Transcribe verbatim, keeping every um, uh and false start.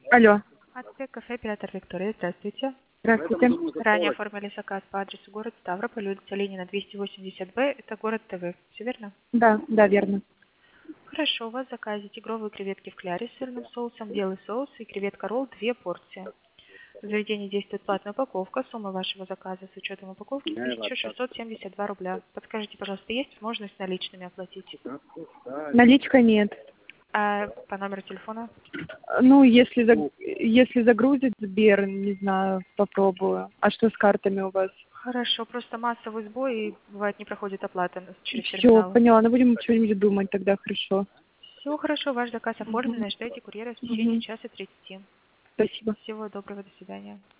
Алло. Ацтек кафе, оператор Виктория. Здравствуйте. Здравствуйте. Ранее оформили заказ по адресу город Ставрополь, улица Ленина, двести восемьдесят Б. Это город ТВ. Все верно? Да, да, верно. Хорошо, у вас в заказе тигровые креветки в кляре с сырным соусом, белый соус и креветка ролл две порции. В заведении действует платная упаковка. Сумма вашего заказа с учетом упаковки тысяча шестьсот семьдесят два рубля. Подскажите, пожалуйста, есть возможность наличными оплатить? Наличка нет. А по номеру телефона? Ну, если, за- если загрузит Сбер, не знаю, попробую. А что с картами у вас? Хорошо, просто массовый сбой и бывает не проходит оплата через Все, терминалы. поняла. Ну, будем что-нибудь думать тогда, хорошо. Все хорошо, ваш заказ Мгм. оформлен, ждете курьера в течение Мгм. часа тридцати. Спасибо. Всего доброго, до свидания.